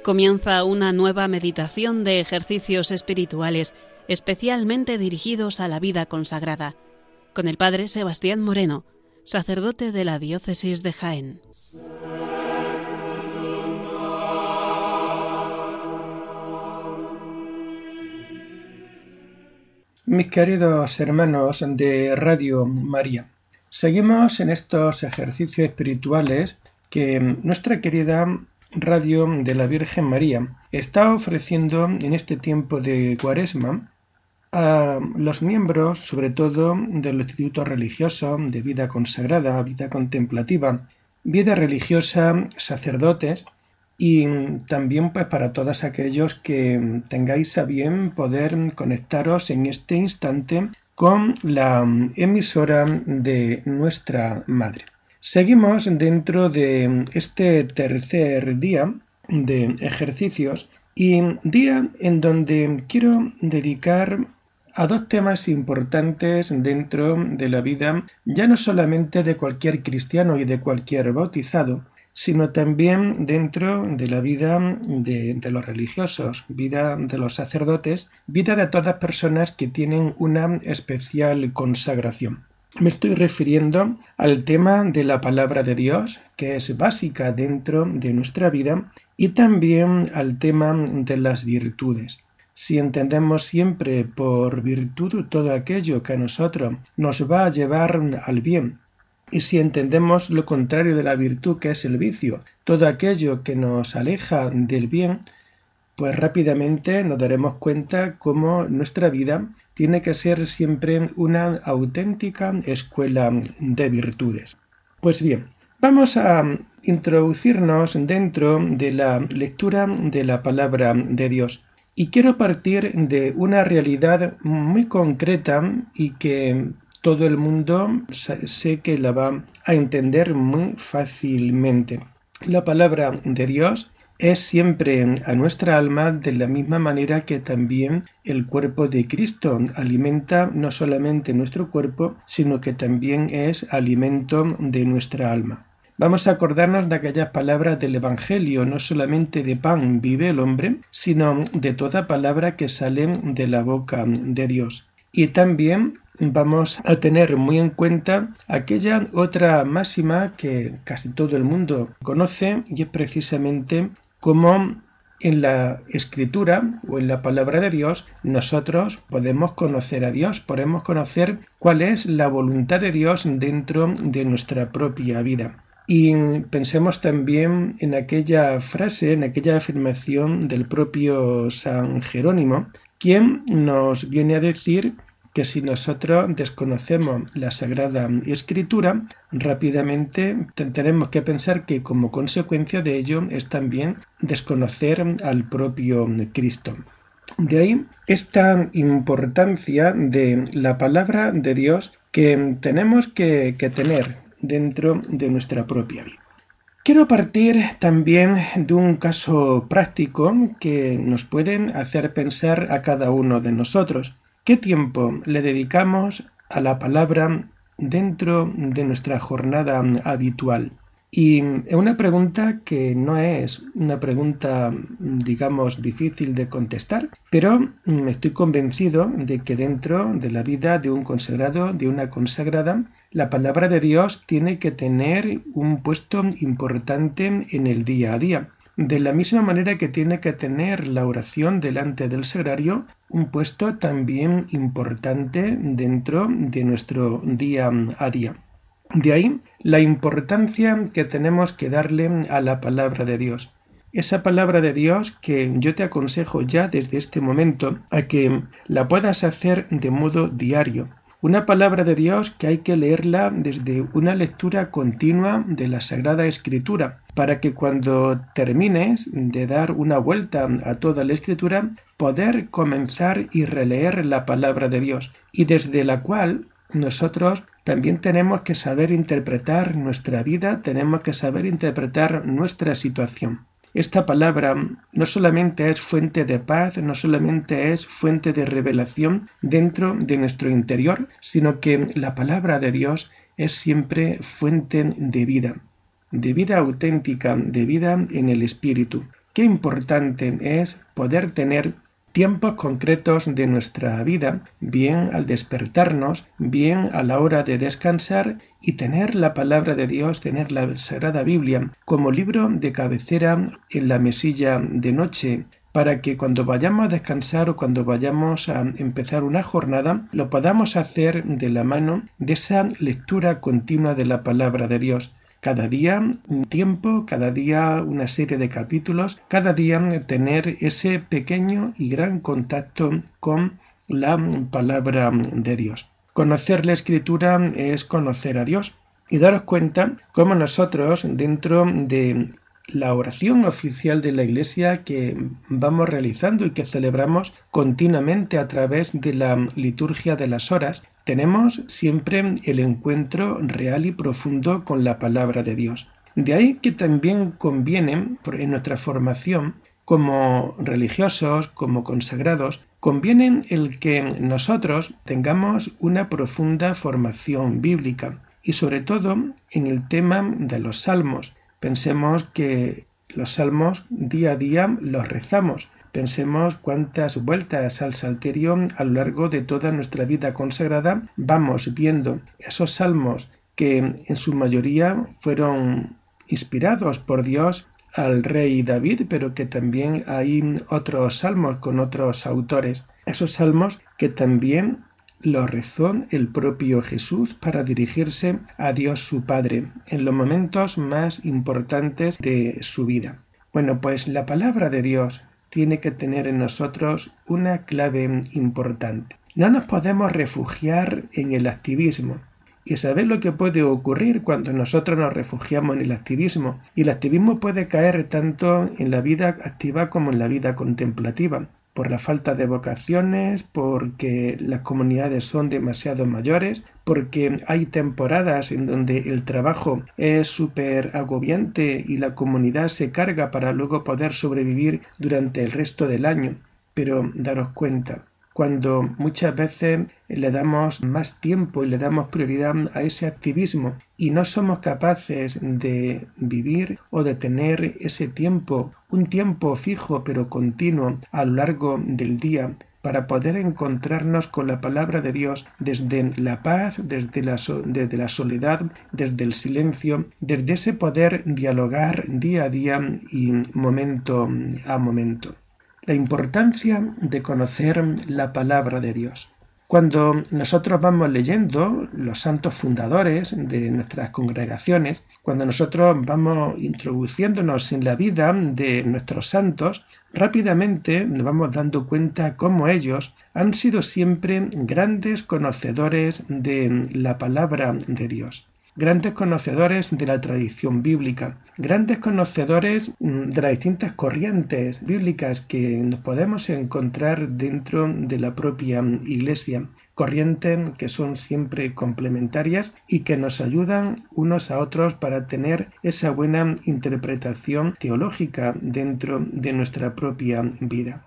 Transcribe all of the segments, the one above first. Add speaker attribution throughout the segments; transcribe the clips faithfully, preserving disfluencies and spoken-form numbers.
Speaker 1: Comienza una nueva meditación de ejercicios espirituales especialmente dirigidos a la vida consagrada, con el Padre Sebastián Moreno, sacerdote de la Diócesis de Jaén.
Speaker 2: Mis queridos hermanos de Radio María, seguimos en estos ejercicios espirituales que nuestra querida Radio de la Virgen María está ofreciendo en este tiempo de Cuaresma a los miembros, sobre todo del Instituto Religioso de Vida Consagrada, Vida Contemplativa, Vida Religiosa, sacerdotes, y también pues para todos aquellos que tengáis a bien poder conectaros en este instante con la emisora de nuestra Madre. Seguimos dentro de este tercer día de ejercicios y día en donde quiero dedicar a dos temas importantes dentro de la vida, ya no solamente de cualquier cristiano y de cualquier bautizado, sino también dentro de la vida de, de los religiosos, vida de los sacerdotes, vida de todas personas que tienen una especial consagración. Me estoy refiriendo al tema de la palabra de Dios, que es básica dentro de nuestra vida, y también al tema de las virtudes. Si entendemos siempre por virtud todo aquello que a nosotros nos va a llevar al bien, y si entendemos lo contrario de la virtud, que es el vicio, todo aquello que nos aleja del bien, pues rápidamente nos daremos cuenta cómo nuestra vida tiene que ser siempre una auténtica escuela de virtudes. Pues bien, vamos a introducirnos dentro de la lectura de la palabra de Dios. Y quiero partir de una realidad muy concreta y que todo el mundo sé que la va a entender muy fácilmente. La palabra de Dios es siempre a nuestra alma de la misma manera que también el cuerpo de Cristo alimenta no solamente nuestro cuerpo, sino que también es alimento de nuestra alma. Vamos a acordarnos de aquellas palabras del Evangelio, no solamente de pan vive el hombre, sino de toda palabra que sale de la boca de Dios. Y también vamos a tener muy en cuenta aquella otra máxima que casi todo el mundo conoce, y es precisamente cómo en la Escritura o en la palabra de Dios nosotros podemos conocer a Dios, podemos conocer cuál es la voluntad de Dios dentro de nuestra propia vida. Y pensemos también en aquella frase, en aquella afirmación del propio San Jerónimo, quien nos viene a decir que si nosotros desconocemos la Sagrada Escritura, rápidamente tenemos que pensar que como consecuencia de ello es también desconocer al propio Cristo. De ahí esta importancia de la palabra de Dios que tenemos que, que tener dentro de nuestra propia vida. Quiero partir también de un caso práctico que nos puede hacer pensar a cada uno de nosotros. ¿Qué tiempo le dedicamos a la palabra dentro de nuestra jornada habitual? Y es una pregunta que no es una pregunta, digamos, difícil de contestar, pero estoy convencido de que dentro de la vida de un consagrado, de una consagrada, la palabra de Dios tiene que tener un puesto importante en el día a día. De la misma manera que tiene que tener la oración delante del sagrario un puesto también importante dentro de nuestro día a día. De ahí la importancia que tenemos que darle a la palabra de Dios. Esa palabra de Dios que yo te aconsejo ya desde este momento a que la puedas hacer de modo diario. Una palabra de Dios que hay que leerla desde una lectura continua de la Sagrada Escritura, para que cuando termines de dar una vuelta a toda la Escritura, poder comenzar y releer la palabra de Dios, y desde la cual nosotros también tenemos que saber interpretar nuestra vida, tenemos que saber interpretar nuestra situación. Esta palabra no solamente es fuente de paz, no solamente es fuente de revelación dentro de nuestro interior, sino que la palabra de Dios es siempre fuente de vida, de vida auténtica, de vida en el Espíritu. qué importante es poder tener tiempos concretos de nuestra vida, bien al despertarnos, bien a la hora de descansar, y tener la palabra de Dios, tener la Sagrada Biblia como libro de cabecera en la mesilla de noche, para que cuando vayamos a descansar o cuando vayamos a empezar una jornada, lo podamos hacer de la mano de esa lectura continua de la palabra de Dios. Cada día un tiempo, cada día una serie de capítulos, cada día tener ese pequeño y gran contacto con la palabra de Dios. Conocer la Escritura es conocer a Dios, y daros cuenta cómo nosotros, dentro de la oración oficial de la Iglesia que vamos realizando y que celebramos continuamente a través de la liturgia de las horas, tenemos siempre el encuentro real y profundo con la palabra de Dios. De ahí que también conviene, en nuestra formación como religiosos, como consagrados, conviene el que nosotros tengamos una profunda formación bíblica y sobre todo en el tema de los salmos. Pensemos que los salmos día a día los rezamos. Pensemos cuántas vueltas al salterio a lo largo de toda nuestra vida consagrada vamos viendo esos salmos que en su mayoría fueron inspirados por Dios al rey David, pero que también hay otros salmos con otros autores. Esos salmos que también lo rezó el propio Jesús para dirigirse a Dios su Padre en los momentos más importantes de su vida. Bueno, pues la palabra de Dios tiene que tener en nosotros una clave importante. No nos podemos refugiar en el activismo. Y sabéis lo que puede ocurrir cuando nosotros nos refugiamos en el activismo. Y el activismo puede caer tanto en la vida activa como en la vida contemplativa. Por la falta de vocaciones, porque las comunidades son demasiado mayores, porque hay temporadas en donde el trabajo es súper agobiante y la comunidad se carga para luego poder sobrevivir durante el resto del año. Pero daros cuenta, cuando muchas veces le damos más tiempo y le damos prioridad a ese activismo y no somos capaces de vivir o de tener ese tiempo, un tiempo fijo pero continuo a lo largo del día, para poder encontrarnos con la palabra de Dios desde la paz, desde la, so- desde la soledad, desde el silencio, desde ese poder dialogar día a día y momento a momento. La importancia de conocer la palabra de Dios. Cuando nosotros vamos leyendo los santos fundadores de nuestras congregaciones, cuando nosotros vamos introduciéndonos en la vida de nuestros santos, rápidamente nos vamos dando cuenta cómo ellos han sido siempre grandes conocedores de la palabra de Dios. Grandes conocedores de la tradición bíblica, grandes conocedores de las distintas corrientes bíblicas que nos podemos encontrar dentro de la propia Iglesia, corrientes que son siempre complementarias y que nos ayudan unos a otros para tener esa buena interpretación teológica dentro de nuestra propia vida.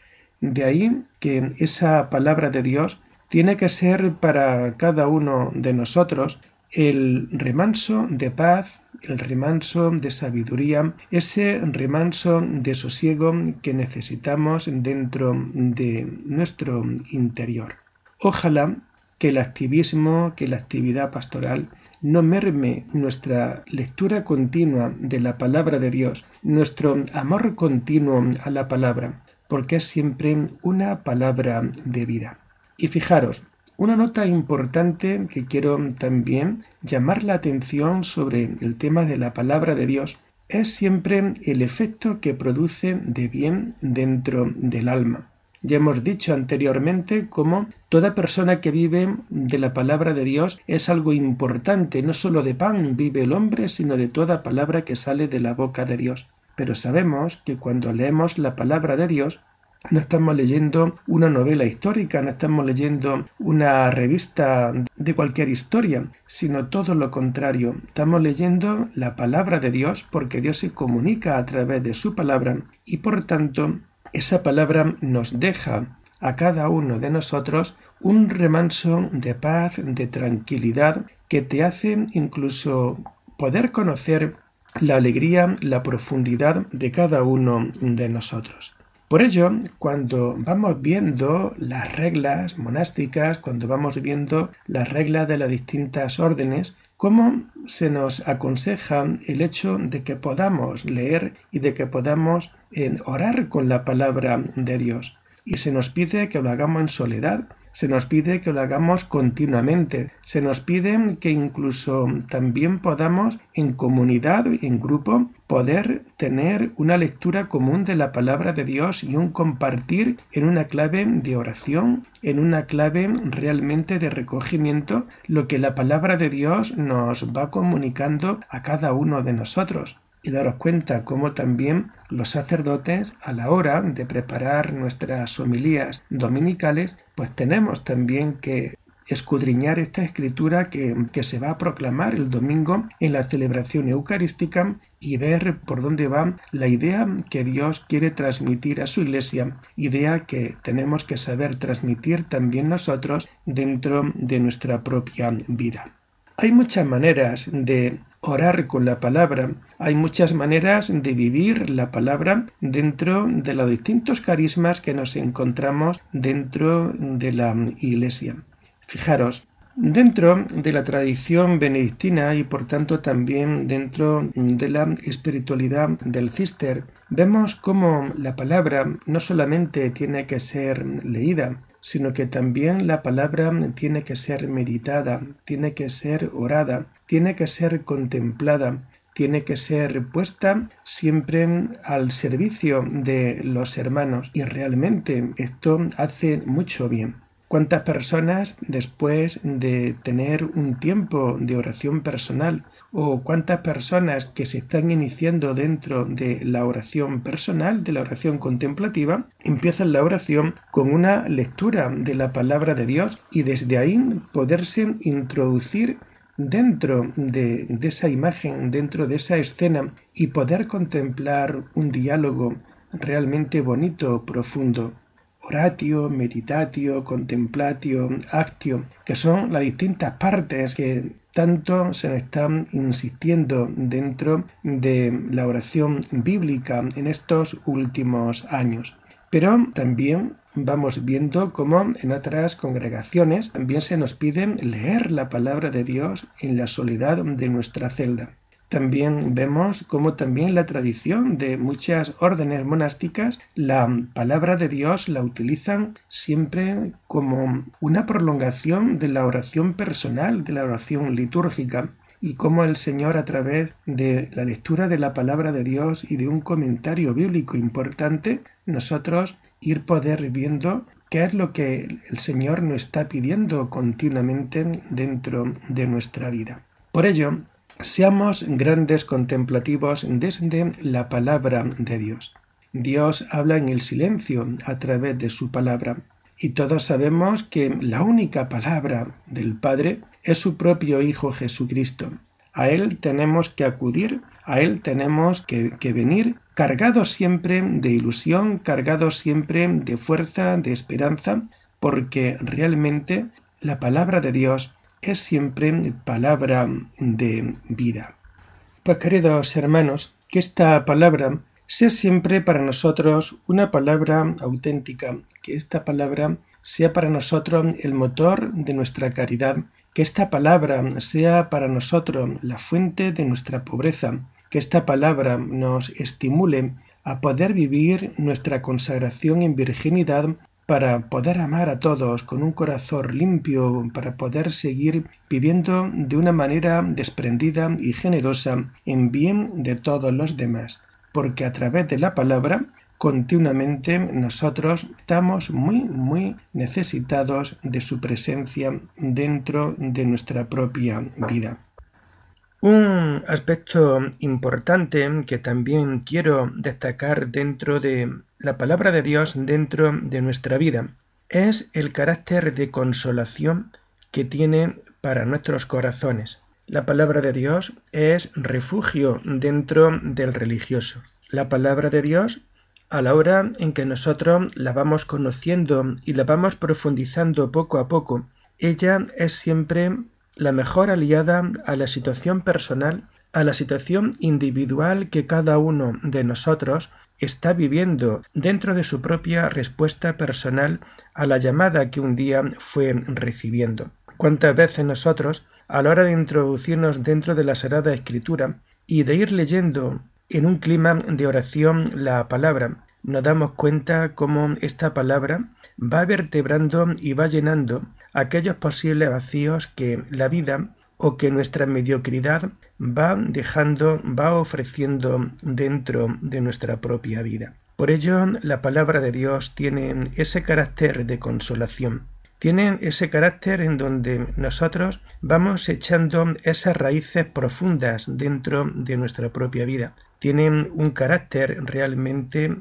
Speaker 2: De ahí que esa palabra de Dios tiene que ser para cada uno de nosotros el remanso de paz, el remanso de sabiduría, ese remanso de sosiego que necesitamos dentro de nuestro interior. Ojalá que el activismo, que la actividad pastoral no merme nuestra lectura continua de la palabra de Dios, nuestro amor continuo a la palabra, porque es siempre una palabra de vida. Y fijaros, una nota importante que quiero también llamar la atención sobre el tema de la palabra de Dios es siempre el efecto que produce de bien dentro del alma. Ya hemos dicho anteriormente cómo toda persona que vive de la palabra de Dios es algo importante. No solo de pan vive el hombre, sino de toda palabra que sale de la boca de Dios. Pero sabemos que cuando leemos la palabra de Dios, no estamos leyendo una novela histórica, no estamos leyendo una revista de cualquier historia, sino todo lo contrario. Estamos leyendo la palabra de Dios porque Dios se comunica a través de su palabra y por tanto esa palabra nos deja a cada uno de nosotros un remanso de paz, de tranquilidad, que te hace incluso poder conocer la alegría, la profundidad de cada uno de nosotros. Por ello, cuando vamos viendo las reglas monásticas, cuando vamos viendo las reglas de las distintas órdenes, cómo se nos aconseja el hecho de que podamos leer y de que podamos eh, orar con la palabra de Dios. Y se nos pide que lo hagamos en soledad, se nos pide que lo hagamos continuamente, se nos pide que incluso también podamos en comunidad, en grupo, poder tener una lectura común de la palabra de Dios y un compartir en una clave de oración, en una clave realmente de recogimiento, lo que la palabra de Dios nos va comunicando a cada uno de nosotros. Y daros cuenta cómo también los sacerdotes, a la hora de preparar nuestras homilías dominicales, pues tenemos también que escudriñar esta escritura que, que se va a proclamar el domingo en la celebración eucarística y ver por dónde va la idea que Dios quiere transmitir a su Iglesia, idea que tenemos que saber transmitir también nosotros dentro de nuestra propia vida. Hay muchas maneras de orar con la palabra, hay muchas maneras de vivir la palabra dentro de los distintos carismas que nos encontramos dentro de la Iglesia. Fijaros, dentro de la tradición benedictina y por tanto también dentro de la espiritualidad del Cister, vemos cómo la palabra no solamente tiene que ser leída, sino que también la palabra tiene que ser meditada, tiene que ser orada, tiene que ser contemplada, tiene que ser puesta siempre al servicio de los hermanos y realmente esto hace mucho bien. ¿Cuántas personas después de tener un tiempo de oración personal o cuántas personas que se están iniciando dentro de la oración personal, de la oración contemplativa, empiezan la oración con una lectura de la palabra de Dios y desde ahí poderse introducir dentro de, de esa imagen, dentro de esa escena y poder contemplar un diálogo realmente bonito, profundo? Oratio, meditatio, contemplatio, actio, que son las distintas partes que tanto se nos están insistiendo dentro de la oración bíblica en estos últimos años. Pero también vamos viendo cómo en otras congregaciones también se nos pide leer la palabra de Dios en la soledad de nuestra celda. También vemos cómo también la tradición de muchas órdenes monásticas la palabra de Dios la utilizan siempre como una prolongación de la oración personal, de la oración litúrgica, y cómo el Señor a través de la lectura de la palabra de Dios y de un comentario bíblico importante, nosotros ir poder viendo qué es lo que el Señor nos está pidiendo continuamente dentro de nuestra vida. Por ello, seamos grandes contemplativos desde la palabra de Dios. Dios habla en el silencio a través de su palabra y todos sabemos que la única palabra del Padre es su propio Hijo Jesucristo. A Él tenemos que acudir, a Él tenemos que, que venir cargados siempre de ilusión, cargados siempre de fuerza, de esperanza, porque realmente la palabra de Dios es siempre palabra de vida. Pues queridos hermanos, que esta palabra sea siempre para nosotros una palabra auténtica, que esta palabra sea para nosotros el motor de nuestra caridad, que esta palabra sea para nosotros la fuente de nuestra pobreza, que esta palabra nos estimule a poder vivir nuestra consagración en virginidad para poder amar a todos con un corazón limpio, para poder seguir viviendo de una manera desprendida y generosa en bien de todos los demás, porque a través de la palabra continuamente nosotros estamos muy, muy necesitados de su presencia dentro de nuestra propia vida. Un aspecto importante que también quiero destacar dentro de la palabra de Dios dentro de nuestra vida es el carácter de consolación que tiene para nuestros corazones. La palabra de Dios es refugio dentro del religioso. La palabra de Dios, a la hora en que nosotros la vamos conociendo y la vamos profundizando poco a poco, ella es siempre la mejor aliada a la situación personal, a la situación individual que cada uno de nosotros está viviendo dentro de su propia respuesta personal a la llamada que un día fue recibiendo. ¿Cuántas veces nosotros, a la hora de introducirnos dentro de la Sagrada Escritura y de ir leyendo en un clima de oración la palabra, nos damos cuenta cómo esta palabra va vertebrando y va llenando aquellos posibles vacíos que la vida o que nuestra mediocridad va dejando, va ofreciendo dentro de nuestra propia vida? Por ello, la palabra de Dios tiene ese carácter de consolación. Tiene ese carácter en donde nosotros vamos echando esas raíces profundas dentro de nuestra propia vida. Tienen un carácter realmente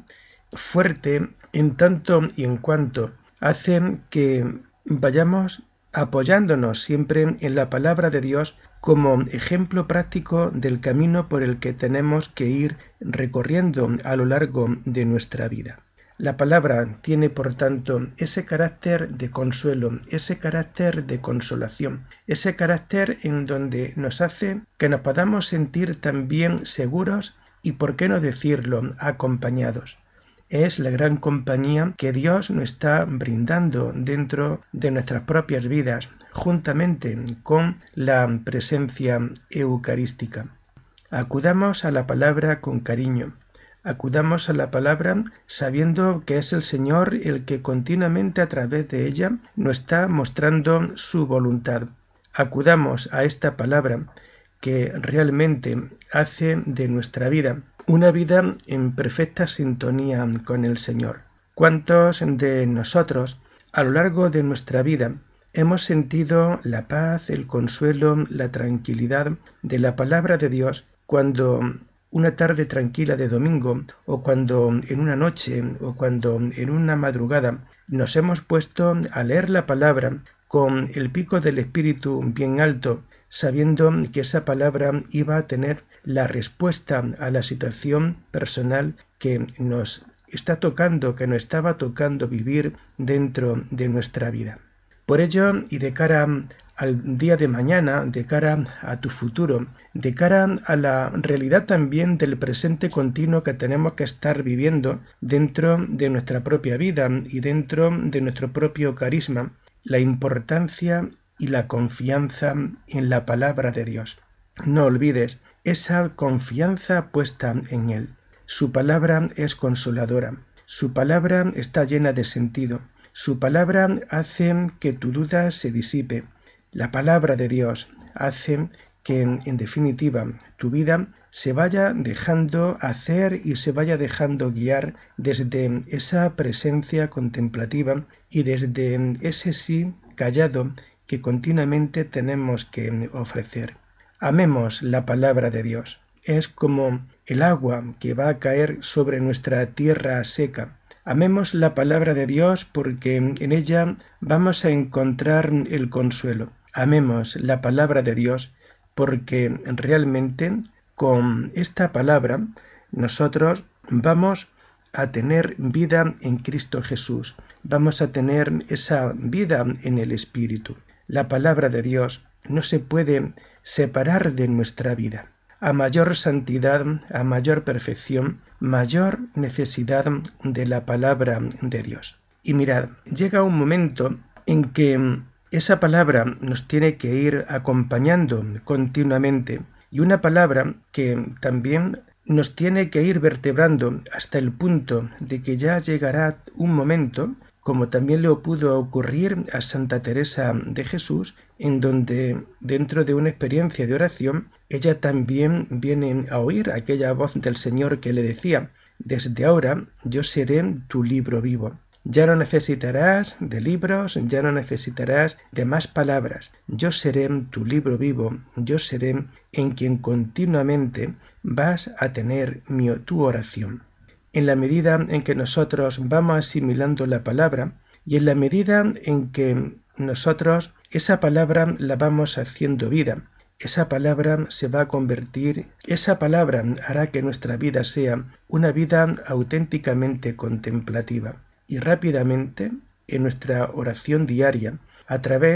Speaker 2: fuerte en tanto y en cuanto hacen que vayamos apoyándonos siempre en la palabra de Dios como ejemplo práctico del camino por el que tenemos que ir recorriendo a lo largo de nuestra vida. La palabra tiene, por tanto, ese carácter de consuelo, ese carácter de consolación, ese carácter en donde nos hace que nos podamos sentir también seguros y, por qué no decirlo, acompañados. Es la gran compañía que Dios nos está brindando dentro de nuestras propias vidas, juntamente con la presencia eucarística. Acudamos a la palabra con cariño. Acudamos a la palabra sabiendo que es el Señor el que continuamente a través de ella nos está mostrando su voluntad. Acudamos a esta palabra que realmente hace de nuestra vida una vida en perfecta sintonía con el Señor. ¿Cuántos de nosotros a lo largo de nuestra vida hemos sentido la paz, el consuelo, la tranquilidad de la palabra de Dios cuando una tarde tranquila de domingo, o cuando en una noche, o cuando en una madrugada nos hemos puesto a leer la palabra con el pico del espíritu bien alto, sabiendo que esa palabra iba a tener la respuesta a la situación personal que nos está tocando, que nos estaba tocando vivir dentro de nuestra vida? Por ello, y de cara al día de mañana, de cara a tu futuro, de cara a la realidad también del presente continuo que tenemos que estar viviendo dentro de nuestra propia vida y dentro de nuestro propio carisma, la importancia y la confianza en la palabra de Dios. No olvides esa confianza puesta en Él. Su palabra es consoladora, su palabra está llena de sentido, su palabra hace que tu duda se disipe. La palabra de Dios hace que, en definitiva, tu vida se vaya dejando hacer y se vaya dejando guiar desde esa presencia contemplativa y desde ese sí callado que continuamente tenemos que ofrecer. Amemos la palabra de Dios. Es como el agua que va a caer sobre nuestra tierra seca. Amemos la palabra de Dios porque en ella vamos a encontrar el consuelo. Amemos la palabra de Dios porque realmente con esta palabra nosotros vamos a tener vida en Cristo Jesús. Vamos a tener esa vida en el Espíritu. La palabra de Dios no se puede separar de nuestra vida. A mayor santidad, a mayor perfección, mayor necesidad de la palabra de Dios. Y mirad, llega un momento en que esa palabra nos tiene que ir acompañando continuamente, y una palabra que también nos tiene que ir vertebrando hasta el punto de que ya llegará un momento, como también le pudo ocurrir a Santa Teresa de Jesús, en donde dentro de una experiencia de oración, ella también viene a oír aquella voz del Señor que le decía: desde ahora yo seré tu libro vivo. Ya no necesitarás de libros, ya no necesitarás de más palabras. Yo seré tu libro vivo, yo seré en quien continuamente vas a tener mi, tu oración. En la medida en que nosotros vamos asimilando la palabra y en la medida en que nosotros esa palabra la vamos haciendo vida, esa palabra se va a convertir, esa palabra hará que nuestra vida sea una vida auténticamente contemplativa. Y rápidamente, en nuestra oración diaria, a través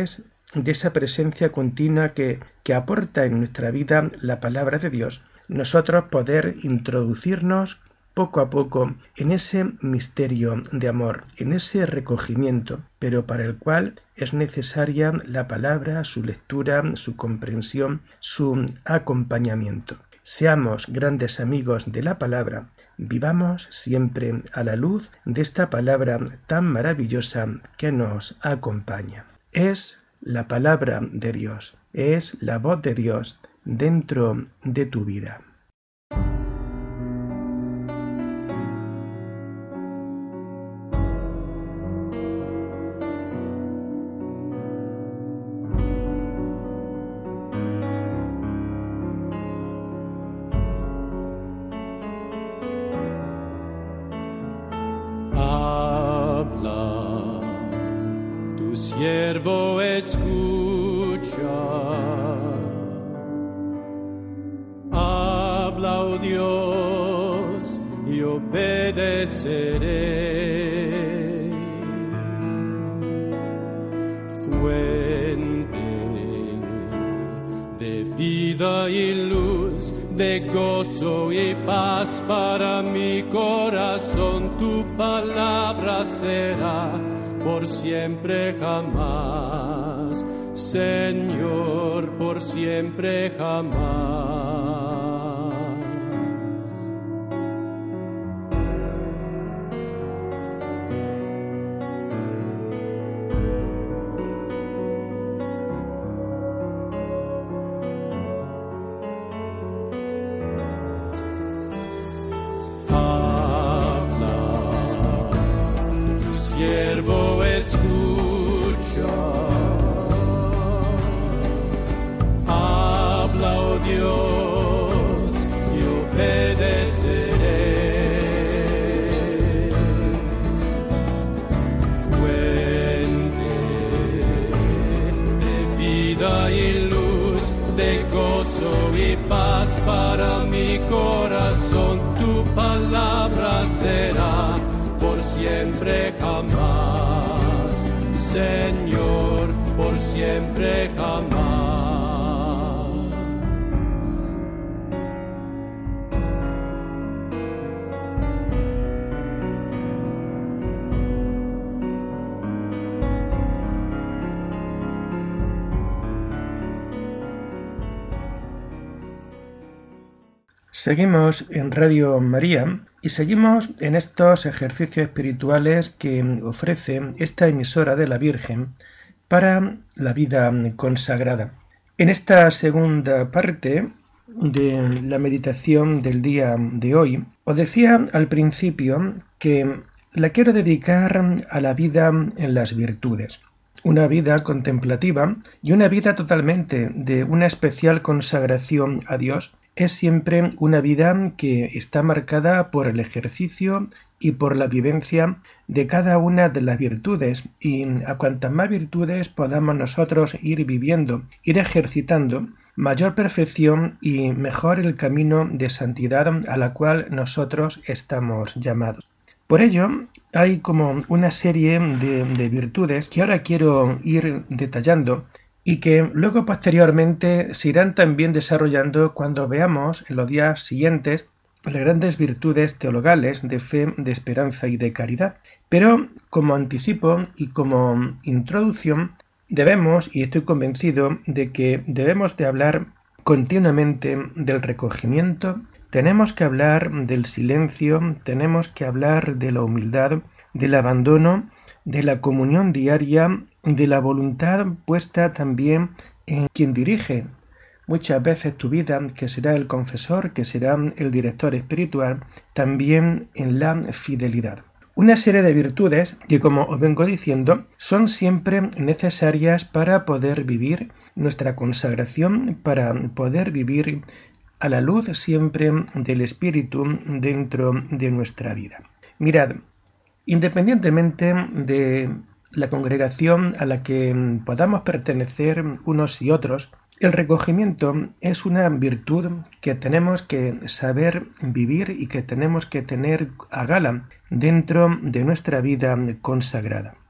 Speaker 2: de esa presencia continua que, que aporta en nuestra vida la palabra de Dios, nosotros poder introducirnos poco a poco en ese misterio de amor, en ese recogimiento, pero para el cual es necesaria la palabra, su lectura, su comprensión, su acompañamiento. Seamos grandes amigos de la palabra, vivamos siempre a la luz de esta palabra tan maravillosa que nos acompaña. Es la palabra de Dios, es la voz de Dios dentro de tu vida.
Speaker 3: Siervo escucha, habla, oh Dios, y obedeceré. Fuente de vida y luz, de gozo y paz para mi corazón, tu palabra será por siempre jamás, Señor, por siempre jamás. Siervo escucha, habla, oh Dios, y obedeceré. Fuente de vida y luz, de gozo y paz para mi corazón, tu palabra será por siempre jamás, Señor, por siempre jamás.
Speaker 2: Seguimos en Radio María y seguimos en estos ejercicios espirituales que ofrece esta emisora de la Virgen para la vida consagrada. En esta segunda parte de la meditación del día de hoy, os decía al principio que la quiero dedicar a la vida en las virtudes. Una vida contemplativa y una vida totalmente de una especial consagración a Dios es siempre una vida que está marcada por el ejercicio y por la vivencia de cada una de las virtudes, y a cuantas más virtudes podamos nosotros ir viviendo, ir ejercitando, mayor perfección y mejor el camino de santidad a la cual nosotros estamos llamados. Por ello, hay como una serie de, de virtudes que ahora quiero ir detallando y que luego posteriormente se irán también desarrollando cuando veamos en los días siguientes las grandes virtudes teologales de fe, de esperanza y de caridad. Pero como anticipo y como introducción debemos, y estoy convencido de que debemos de hablar continuamente del recogimiento, tenemos que hablar del silencio, tenemos que hablar de la humildad, del abandono, de la comunión diaria, de la voluntad puesta también en quien dirige muchas veces tu vida, que será el confesor, que será el director espiritual, también en la fidelidad. Una serie de virtudes que, como os vengo diciendo, son siempre necesarias para poder vivir nuestra consagración, para poder vivir a la luz siempre del Espíritu dentro de nuestra vida. Mirad, independientemente de la congregación a la que podamos pertenecer unos y otros, el recogimiento es una virtud que tenemos que saber vivir y que tenemos que tener a gala dentro de nuestra vida consagrada.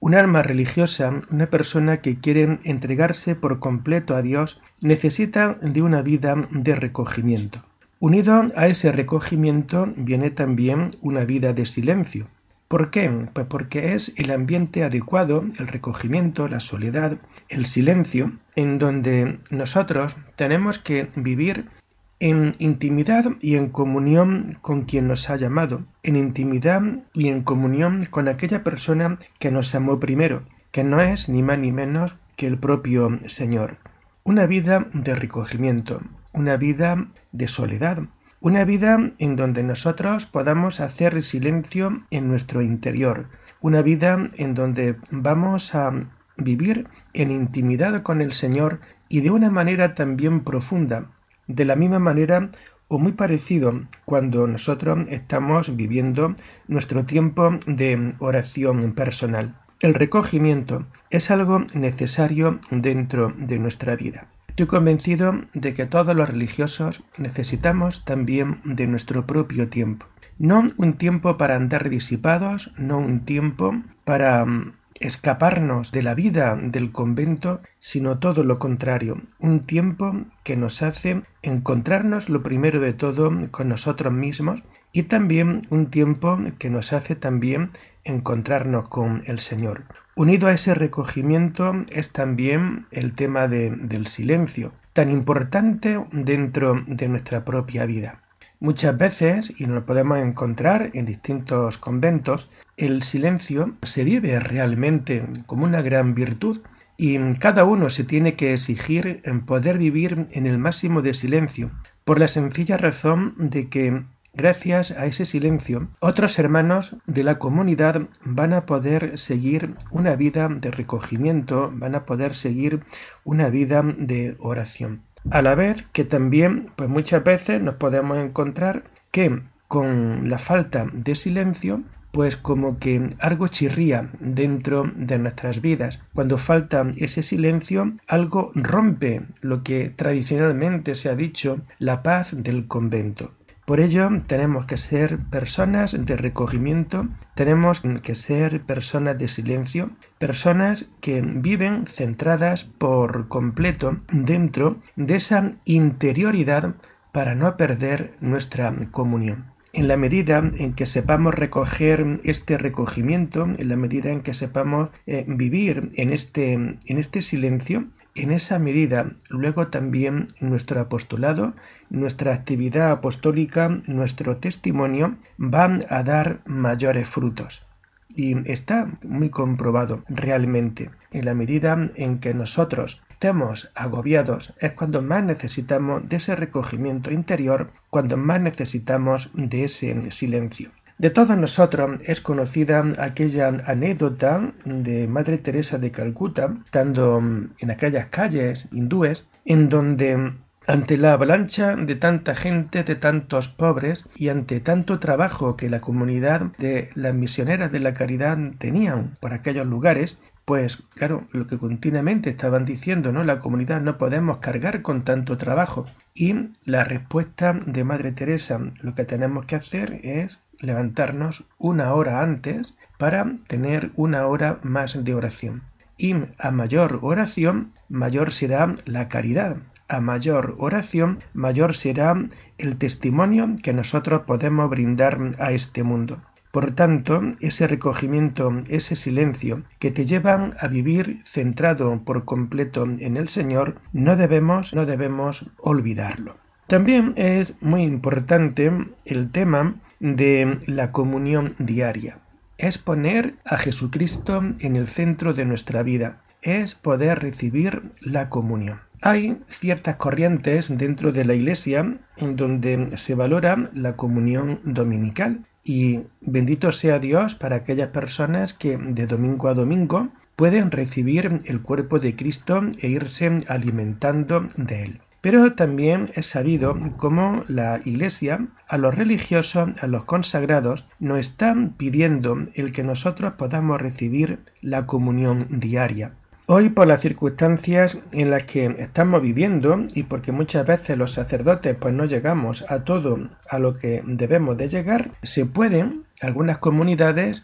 Speaker 2: Un alma religiosa, una persona que quiere entregarse por completo a Dios, necesita de una vida de recogimiento. Unido a ese recogimiento viene también una vida de silencio. ¿Por qué? Pues porque es el ambiente adecuado, el recogimiento, la soledad, el silencio, en donde nosotros tenemos que vivir en intimidad y en comunión con quien nos ha llamado, en intimidad y en comunión con aquella persona que nos amó primero, que no es ni más ni menos que el propio Señor. Una vida de recogimiento, una vida de soledad, una vida en donde nosotros podamos hacer silencio en nuestro interior, una vida en donde vamos a vivir en intimidad con el Señor y de una manera también profunda, de la misma manera o muy parecido cuando nosotros estamos viviendo nuestro tiempo de oración personal. El recogimiento es algo necesario dentro de nuestra vida. Estoy convencido de que todos los religiosos necesitamos también de nuestro propio tiempo. No un tiempo para andar disipados, no un tiempo para escaparnos de la vida del convento, sino todo lo contrario, un tiempo que nos hace encontrarnos lo primero de todo con nosotros mismos y también un tiempo que nos hace también encontrarnos con el Señor. Unido a ese recogimiento es también el tema de, del silencio, tan importante dentro de nuestra propia vida. Muchas veces, y nos lo podemos encontrar en distintos conventos, el silencio se vive realmente como una gran virtud y cada uno se tiene que exigir en poder vivir en el máximo de silencio, por la sencilla razón de que gracias a ese silencio, otros hermanos de la comunidad van a poder seguir una vida de recogimiento, van a poder seguir una vida de oración. A la vez que también, pues muchas veces nos podemos encontrar que con la falta de silencio, pues como que algo chirría dentro de nuestras vidas. Cuando falta ese silencio, algo rompe lo que tradicionalmente se ha dicho, la paz del convento. Por ello tenemos que ser personas de recogimiento, tenemos que ser personas de silencio, personas que viven centradas por completo dentro de esa interioridad para no perder nuestra comunión. En la medida en que sepamos recoger este recogimiento, en la medida en que sepamos eh, vivir en este, en este silencio, en esa medida, luego también nuestro apostolado, nuestra actividad apostólica, nuestro testimonio van a dar mayores frutos. Y está muy comprobado realmente. En la medida en que nosotros estemos agobiados es cuando más necesitamos de ese recogimiento interior, cuando más necesitamos de ese silencio. De todos nosotros es conocida aquella anécdota de Madre Teresa de Calcuta, estando en aquellas calles hindúes, en donde ante la avalancha de tanta gente, de tantos pobres, y ante tanto trabajo que la comunidad de las misioneras de la caridad tenían por aquellos lugares, pues claro, lo que continuamente estaban diciendo, ¿no? La comunidad no podemos cargar con tanto trabajo. Y la respuesta de Madre Teresa, lo que tenemos que hacer es levantarnos una hora antes para tener una hora más de oración. Y a mayor oración, mayor será la caridad. A mayor oración, mayor será el testimonio que nosotros podemos brindar a este mundo. Por tanto, ese recogimiento, ese silencio que te llevan a vivir centrado por completo en el Señor, no debemos, no debemos olvidarlo. También es muy importante el tema de la comunión diaria. Es poner a Jesucristo en el centro de nuestra vida. Es poder recibir la comunión. Hay ciertas corrientes dentro de la Iglesia en donde se valora la comunión dominical y bendito sea Dios para aquellas personas que de domingo a domingo pueden recibir el cuerpo de Cristo e irse alimentando de él. Pero también es sabido cómo la Iglesia a los religiosos, a los consagrados, nos están pidiendo el que nosotros podamos recibir la comunión diaria. Hoy, por las circunstancias en las que estamos viviendo y porque muchas veces los sacerdotes pues no llegamos a todo a lo que debemos de llegar, se pueden, algunas comunidades,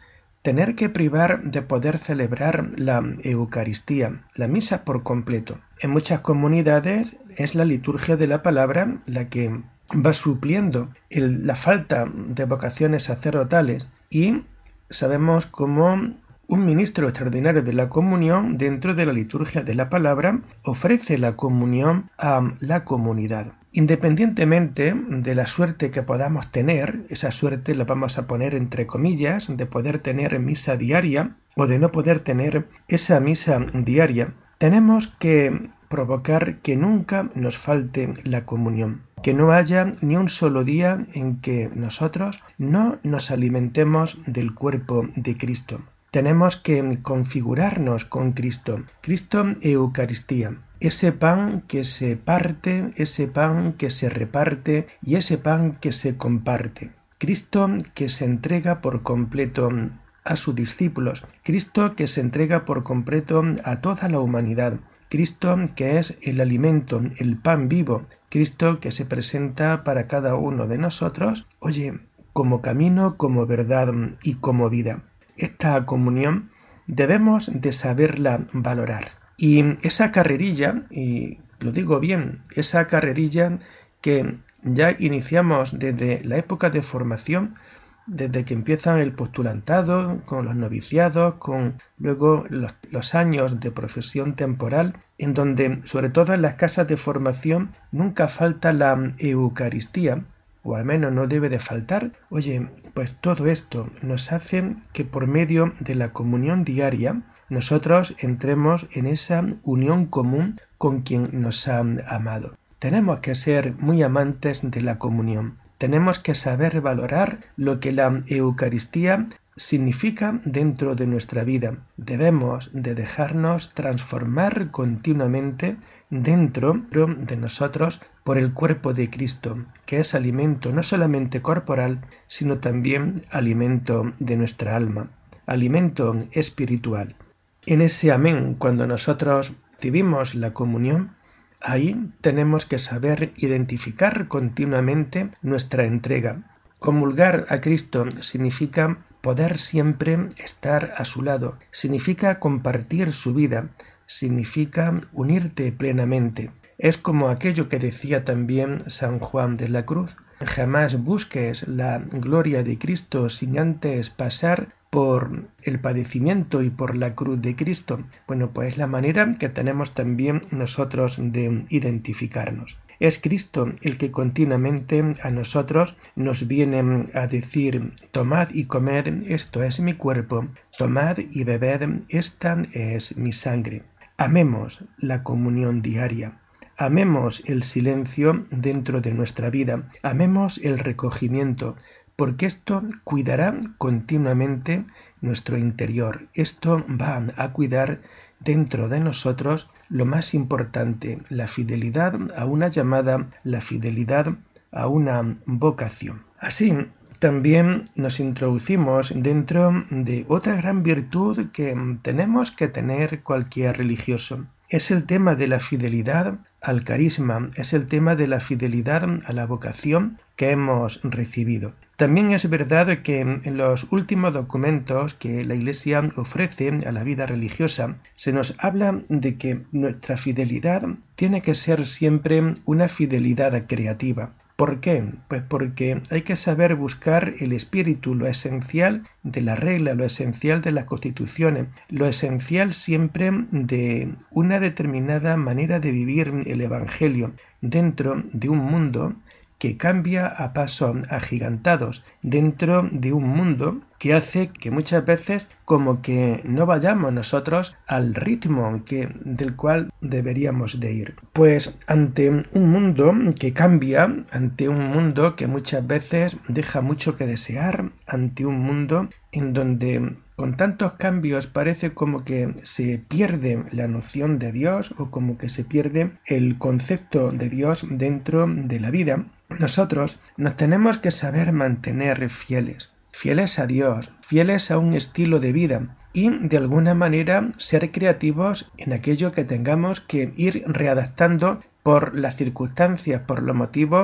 Speaker 2: tener que privar de poder celebrar la Eucaristía, la misa por completo. En muchas comunidades es la liturgia de la palabra la que va supliendo el, la falta de vocaciones sacerdotales, y sabemos cómo un ministro extraordinario de la comunión dentro de la liturgia de la palabra ofrece la comunión a la comunidad. Independientemente de la suerte que podamos tener, esa suerte la vamos a poner entre comillas, de poder tener misa diaria o de no poder tener esa misa diaria, tenemos que provocar que nunca nos falte la comunión, que no haya ni un solo día en que nosotros no nos alimentemos del cuerpo de Cristo. Tenemos que configurarnos con Cristo, Cristo Eucaristía, ese pan que se parte, ese pan que se reparte y ese pan que se comparte. Cristo que se entrega por completo a sus discípulos, Cristo que se entrega por completo a toda la humanidad, Cristo que es el alimento, el pan vivo, Cristo que se presenta para cada uno de nosotros, oye, como camino, como verdad y como vida. Esta comunión debemos de saberla valorar. Y esa carrerilla, y lo digo bien, esa carrerilla que ya iniciamos desde la época de formación, desde que empiezan el postulantado, con los noviciados, con luego los, los años de profesión temporal, en donde, sobre todo en las casas de formación, nunca falta la Eucaristía, o al menos no debe de faltar. Oye, pues todo esto nos hace que por medio de la comunión diaria nosotros entremos en esa unión común con quien nos ha amado. Tenemos que ser muy amantes de la comunión. Tenemos que saber valorar lo que la Eucaristía significa dentro de nuestra vida. Debemos de dejarnos transformar continuamente dentro de nosotros por el cuerpo de Cristo, que es alimento no solamente corporal, sino también alimento de nuestra alma, alimento espiritual. En ese amén, cuando nosotros vivimos la comunión, ahí tenemos que saber identificar continuamente nuestra entrega. Comulgar a Cristo significa poder siempre estar a su lado, significa compartir su vida, significa unirte plenamente. Es como aquello que decía también San Juan de la Cruz: jamás busques la gloria de Cristo sin antes pasar por el padecimiento y por la cruz de Cristo. Bueno, pues la manera que tenemos también nosotros de identificarnos. Es Cristo el que continuamente a nosotros nos viene a decir: tomad y comed, esto es mi cuerpo, tomad y bebed, esta es mi sangre. Amemos la comunión diaria. Amemos el silencio dentro de nuestra vida. Amemos el recogimiento, porque esto cuidará continuamente nuestro interior. Esto va a cuidar dentro de nosotros lo más importante, la fidelidad a una llamada, la fidelidad a una vocación. Así, también nos introducimos dentro de otra gran virtud que tenemos que tener cualquier religioso. Es el tema de la fidelidad al carisma, es el tema de la fidelidad a la vocación que hemos recibido. También es verdad que en los últimos documentos que la Iglesia ofrece a la vida religiosa se nos habla de que nuestra fidelidad tiene que ser siempre una fidelidad creativa. ¿Por qué? Pues porque hay que saber buscar el espíritu, lo esencial de la regla, lo esencial de las constituciones, lo esencial siempre de una determinada manera de vivir el Evangelio dentro de un mundo que cambia a pasos agigantados, dentro de un mundo que hace que muchas veces como que no vayamos nosotros al ritmo que, del cual deberíamos de ir. Pues ante un mundo que cambia, ante un mundo que muchas veces deja mucho que desear, ante un mundo en donde con tantos cambios parece como que se pierde la noción de Dios o como que se pierde el concepto de Dios dentro de la vida, nosotros nos tenemos que saber mantener fieles, fieles a Dios, fieles a un estilo de vida y de alguna manera ser creativos en aquello que tengamos que ir readaptando por las circunstancias, por los motivos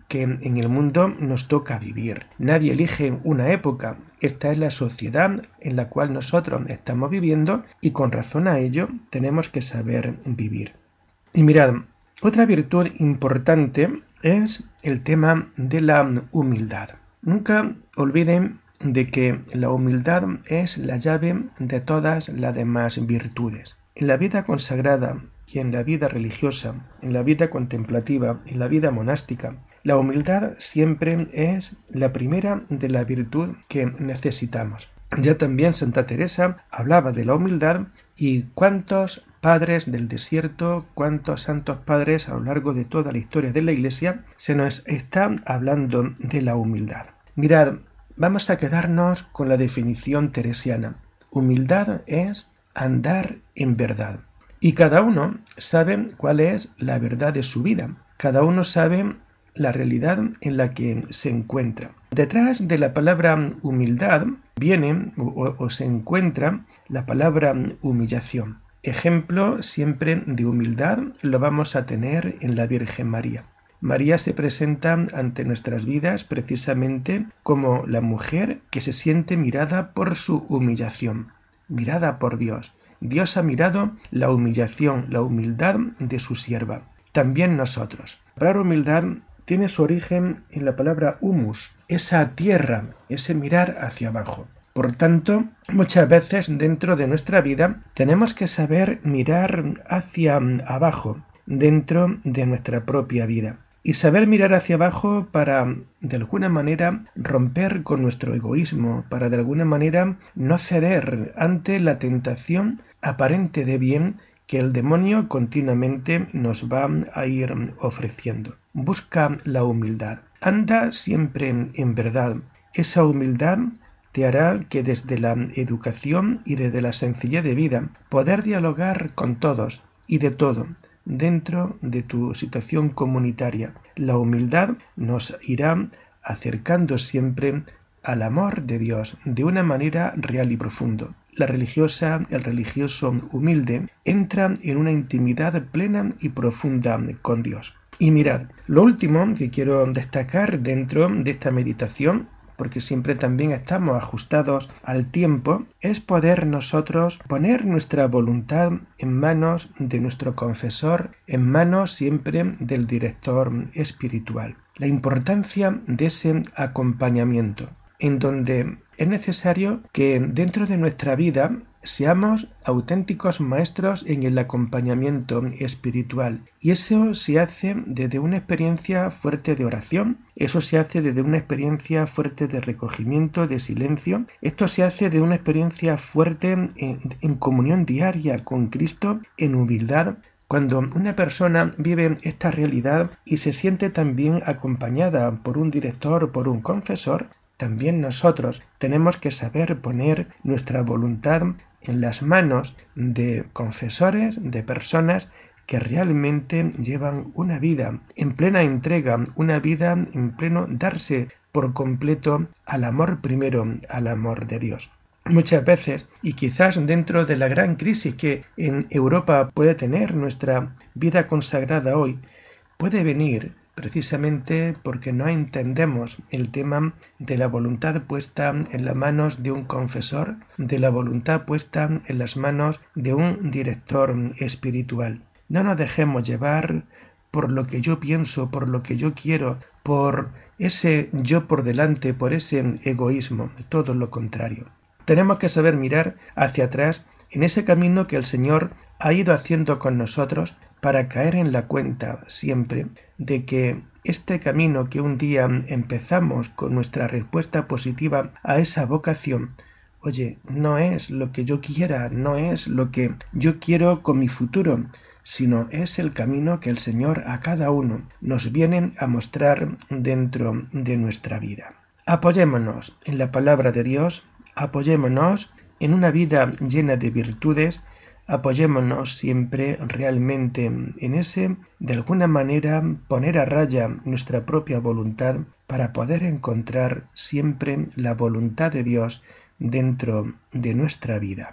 Speaker 2: que en el mundo nos toca vivir. Nadie elige una época. Esta es la sociedad en la cual nosotros estamos viviendo y con razón a ello tenemos que saber vivir. Y mirad, otra virtud importante es el tema de la humildad. Nunca olviden de que la humildad es la llave de todas las demás virtudes. En la vida consagrada y en la vida religiosa, en la vida contemplativa, en la vida monástica, la humildad siempre es la primera de la virtud que necesitamos. Ya también Santa Teresa hablaba de la humildad y cuántos padres del desierto, cuántos santos padres a lo largo de toda la historia de la Iglesia se nos está hablando de la humildad. Mirad, vamos a quedarnos con la definición teresiana. Humildad es andar en verdad. Y cada uno sabe cuál es la verdad de su vida. Cada uno sabe la realidad en la que se encuentra. Detrás de la palabra humildad viene o, o se encuentra la palabra humillación. Ejemplo siempre de humildad lo vamos a tener en la Virgen María. María se presenta ante nuestras vidas precisamente como la mujer que se siente mirada por su humillación, mirada por Dios. Dios ha mirado la humillación, la humildad de su sierva. También nosotros. La palabra humildad tiene su origen en la palabra humus, esa tierra, ese mirar hacia abajo. Por tanto, muchas veces dentro de nuestra vida tenemos que saber mirar hacia abajo, dentro de nuestra propia vida. Y saber mirar hacia abajo para, de alguna manera, romper con nuestro egoísmo, para de alguna manera no ceder ante la tentación aparente de bien que el demonio continuamente nos va a ir ofreciendo. Busca la humildad. Anda siempre en verdad. Esa humildad te hará que desde la educación y desde la sencillez de vida poder dialogar con todos y de todo dentro de tu situación comunitaria. La humildad nos irá acercando siempre al amor de Dios de una manera real y profunda. La religiosa, el religioso humilde entra en una intimidad plena y profunda con Dios. Y mirad, lo último que quiero destacar dentro de esta meditación, porque siempre también estamos ajustados al tiempo, es poder nosotros poner nuestra voluntad en manos de nuestro confesor, en manos siempre del director espiritual. La importancia de ese acompañamiento, en donde es necesario que dentro de nuestra vida seamos auténticos maestros en el acompañamiento espiritual. Y eso se hace desde una experiencia fuerte de oración, eso se hace desde una experiencia fuerte de recogimiento, de silencio. Esto se hace de una experiencia fuerte en, en comunión diaria con Cristo, en humildad. Cuando una persona vive esta realidad y se siente también acompañada por un director, por un confesor, también nosotros tenemos que saber poner nuestra voluntad en las manos de confesores, de personas que realmente llevan una vida en plena entrega, una vida en pleno darse por completo al amor primero, al amor de Dios. Muchas veces, y quizás dentro de la gran crisis que en Europa puede tener nuestra vida consagrada hoy, puede venir precisamente porque no entendemos el tema de la voluntad puesta en las manos de un confesor, de la voluntad puesta en las manos de un director espiritual. No nos dejemos llevar por lo que yo pienso, por lo que yo quiero, por ese yo por delante, por ese egoísmo, todo lo contrario. Tenemos que saber mirar hacia atrás en ese camino que el Señor ha ido haciendo con nosotros para caer en la cuenta siempre de que este camino que un día empezamos con nuestra respuesta positiva a esa vocación, oye, no es lo que yo quiera, no es lo que yo quiero con mi futuro, sino es el camino que el Señor a cada uno nos viene a mostrar dentro de nuestra vida. Apoyémonos en la palabra de Dios, apoyémonos en una vida llena de virtudes, apoyémonos siempre realmente en ese, de alguna manera, poner a raya nuestra propia voluntad para poder encontrar siempre la voluntad de Dios dentro de nuestra vida.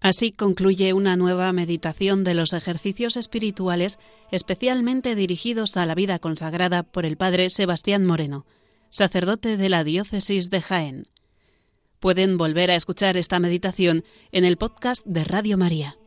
Speaker 1: Así concluye una nueva meditación de los ejercicios espirituales especialmente dirigidos a la vida consagrada por el Padre Sebastián Moreno, sacerdote de la Diócesis de Jaén. Pueden volver a escuchar esta meditación en el podcast de Radio María.